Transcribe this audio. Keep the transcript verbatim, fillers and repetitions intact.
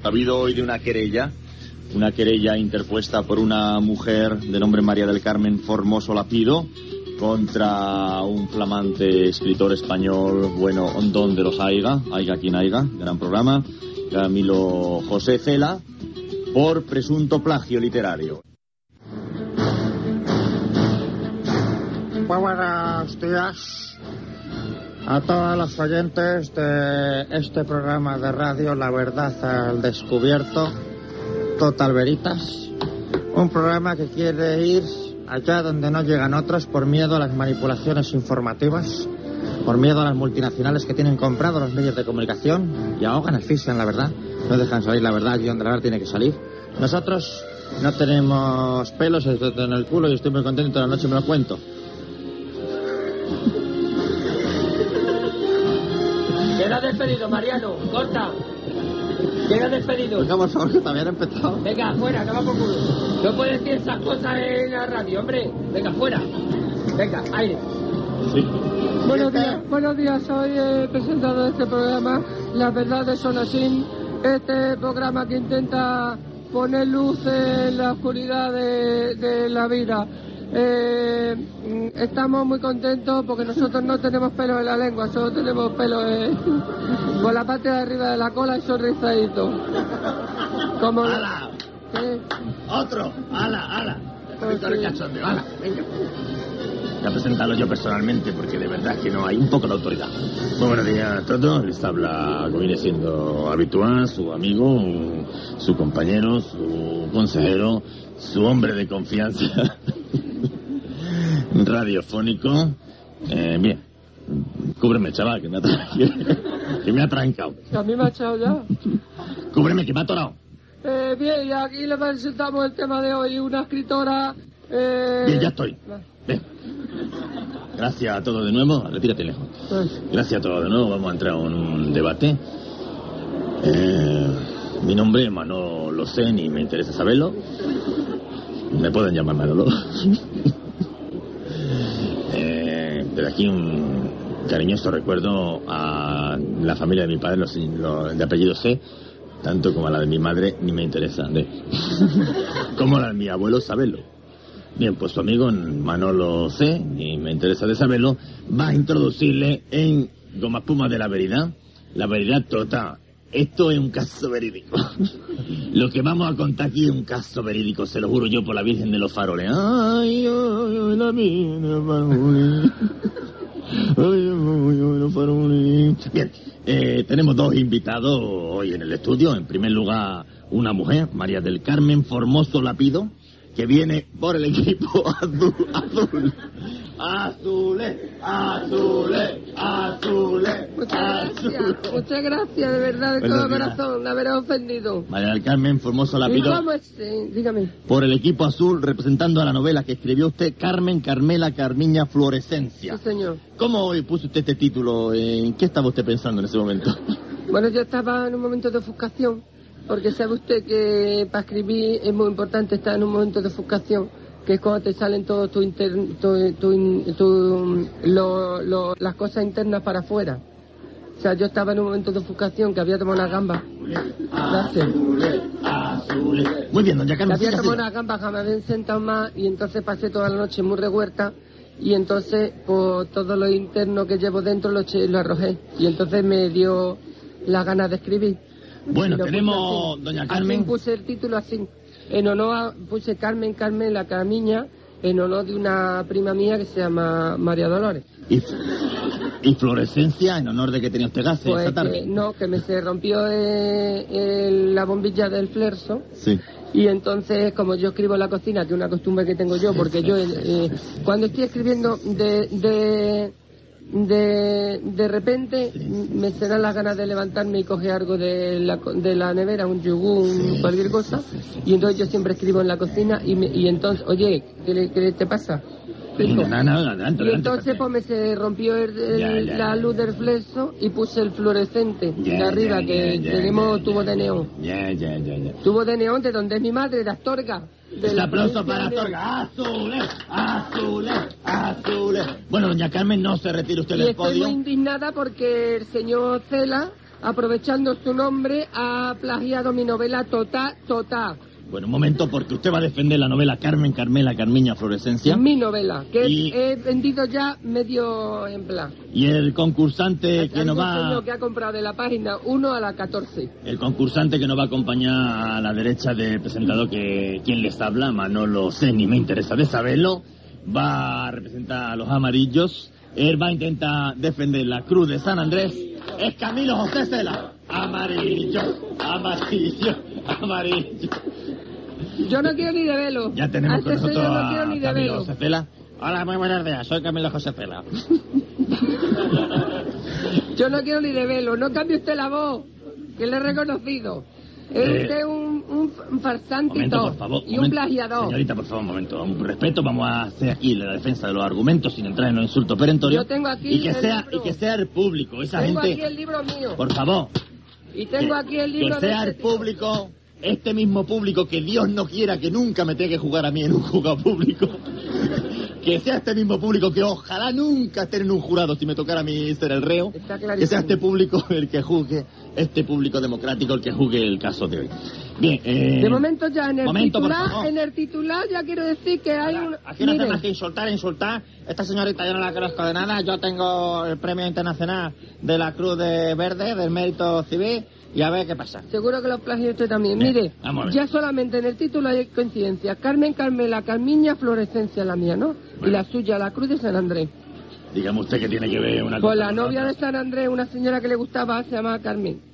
habido hoy de una querella, una querella interpuesta por una mujer de nombre María del Carmen Formoso Lapido contra un flamante escritor español, bueno, don de los Aiga, Aiga quien Aiga, gran programa, Camilo José Cela, por presunto plagio literario. Muy buenos días a todos los oyentes de este programa de radio La Verdad al Descubierto, Total Veritas, un programa que quiere ir allá donde no llegan otros por miedo a las manipulaciones informativas, por miedo a las multinacionales que tienen comprado los medios de comunicación y ahogan, asfixian la verdad, no dejan salir la verdad allí donde la verdad tiene que salir. Nosotros no tenemos pelos en el culo y estoy muy contento, toda la noche me lo cuento. Queda despedido, Mariano, corta. Queda despedido. Venga, por favor, que todavía no he empezado. Venga, fuera, que va por culo. No puedes decir esas cosas en la radio, hombre. Venga, fuera. Venga, aire. Sí. Buenos días, buenos días, soy el presentador de este programa, Las Verdades Son Así, este programa que intenta poner luz en la oscuridad de, de la vida. Eh, estamos muy contentos porque nosotros no tenemos pelo en la lengua, solo tenemos pelo en, por la parte de arriba de la cola y son rizaditos. Como ¡Hala! ¿Qué? ¡Otro! ¡Hala, hala! Pues Víctor sí. Cachondeo, hala, venga. Voy a presentarlo yo personalmente porque de verdad que no hay un poco de autoridad. Muy buenos días a todos. Les habla, como viene siendo habitual, su amigo, su compañero, su consejero, su hombre de confianza radiofónico. Eh, bien, cúbreme, chaval, que me ha, tra- que me ha trancado. A mí me ha echado ya. Cúbreme, que me ha atorado. Eh, bien, y aquí le presentamos el tema de hoy, una escritora... Eh... Bien, ya estoy. Ven. Gracias a todos de nuevo. Retírate lejos. Pues, Gracias a todos de nuevo. Vamos a entrar en un debate. Eh, mi nombre es Manolo, lo sé, ni me interesa saberlo. Me pueden llamar Manolo. eh, desde aquí un cariñoso recuerdo a la familia de mi padre, los, los de apellido C, tanto como a la de mi madre, ni me interesa. De, como la de mi abuelo, saberlo. Bien, pues su amigo Manolo C, y me interesa de saberlo, va a introducirle en Goma Espuma de la Veridad, la veridad total. Esto es un caso verídico. Lo que vamos a contar aquí es un caso verídico, se lo juro yo por la Virgen de los Faroles. Ay, ay, ay, la Virgen de los Faroles. Ay, ay, ay, los Faroles. Bien, eh, tenemos dos invitados hoy en el estudio. En primer lugar, una mujer, María del Carmen Formoso Lapido, que viene por el equipo azul, azul, azules, azules, azules, muchas gracias, azules. muchas gracias, de verdad, de Buenos todo días. corazón, de haber ofendido. María del Carmen Formoso ¿Y Lapido, cómo es? Eh, dígame. por el equipo azul, representando a la novela que escribió usted, Carmen Carmela Carmiña Florescencia. Sí, señor. ¿Cómo hoy puso usted este título? ¿En qué estaba usted pensando en ese momento? Bueno, yo estaba en un momento de ofuscación, porque sabe usted que para escribir es muy importante estar en un momento de ofuscación, que es cuando te salen todas tu inter, tu, tu, tu, lo, lo, las cosas internas para afuera. O sea, yo estaba en un momento de ofuscación que había tomado una gamba. Gracias. Azules, azules. Muy bien, doña Que Carmen. había siga, tomado siga. una gamba, jamás me habían sentado más, y entonces pasé toda la noche muy revuelta, y entonces, pues, todo lo interno que llevo dentro lo, eché, lo arrojé, y entonces me dio la gana de escribir. Bueno, Y lo puse tenemos, así. doña Así Carmen. puse el título así, en honor a, puse Carmen, Carmen, la Carmiña, en honor de una prima mía que se llama María Dolores. Y, y Florescencia, en honor de que tenía usted gases Pues esta tarde. que, no, que me se rompió eh, el- la bombilla del flerso. Sí. Y entonces, como yo escribo en la cocina, que es una costumbre que tengo yo, porque yo, eh, cuando estoy escribiendo de, de, de, de repente, me se dan las ganas de levantarme y coger algo de la, de la nevera, un yogur, un cualquier cosa, y entonces yo siempre escribo en la cocina, y, me, y entonces, oye, ¿qué, le- qué te pasa? No, no, no, adelante, Y adelante, entonces pues me se rompió el- el- Ya, ya, la ya. luz del flexo y puse el fluorescente Ya, de arriba, ya, que ya, tenemos ya, tubo ya, de neón. Ya, ya, ya, ya. Tubo de neón de donde es mi madre, de Astorga. De El la aplauso provincia para de León. Astorga. Azules, azules, azules. Bueno, doña Carmen, no se retire usted Y del estoy podio. muy indignada porque el señor Cela aprovechando su nombre, ha plagiado mi novela Tota Tota. Bueno, un momento, porque usted va a defender la novela Carmen, Carmela, Carmiña, Florescencia. Mi novela, que y... he vendido ya medio ejemplar. Y el concursante Hay que nos va... señor que ha comprado de la página uno a la catorce. El concursante que nos va a acompañar a la derecha del presentador, que quien les habla, Manolo sé, ni me interesa de saberlo, va a representar a los amarillos. Él va a intentar defender la cruz de San Andrés. Es Camilo José Cela. Amarillo, amarillo, amarillo. Yo no quiero ni de velo. Ya tenemos a con este nosotros señor no quiero a ni de Camilo velo. José Cela. Hola, muy buenos días, soy Camilo José Cela. Yo no quiero ni de velo. No cambie usted la voz, que le he reconocido. Es Eh, usted un, un farsante y Momento, todo. por favor. Y un momento. plagiador. Señorita, por favor, un momento. Un respeto, vamos a hacer aquí la defensa de los argumentos sin entrar en los insultos perentorios. Yo tengo aquí y que el sea libro. Y que sea el público, esa Tengo gente... aquí el libro mío. Por favor. Y tengo que, aquí el libro que de sea este el tío. público, este mismo público, que Dios no quiera que nunca me tenga que jugar a mí en un juzgado público. Que sea este mismo público, que ojalá nunca esté en un jurado si me tocara a mí ser el reo. Está clarísimo. Que sea este público el que juzgue, este público democrático el que juzgue el caso de hoy. Bien, eh... De momento ya en el momento, por titular, favor. en el titular ya quiero decir que hay un... Aquí no Mire, hace más que insultar, insultar. Esta señorita yo no la conozco de nada. Yo tengo el premio internacional de la Cruz de Verde, del Mérito Civil, y a ver qué pasa. seguro que lo plagió usted también. Bien, Mire, vamos a ver. ya solamente en el título hay coincidencia. Carmen, Carmela, Carmiña, Florescencia, la mía, ¿no? Y Bueno. la suya, la Cruz de San Andrés. Dígame usted que tiene que ver una Pues cosa la con novia otra. de San Andrés, una señora que le gustaba, se llamaba Carmen.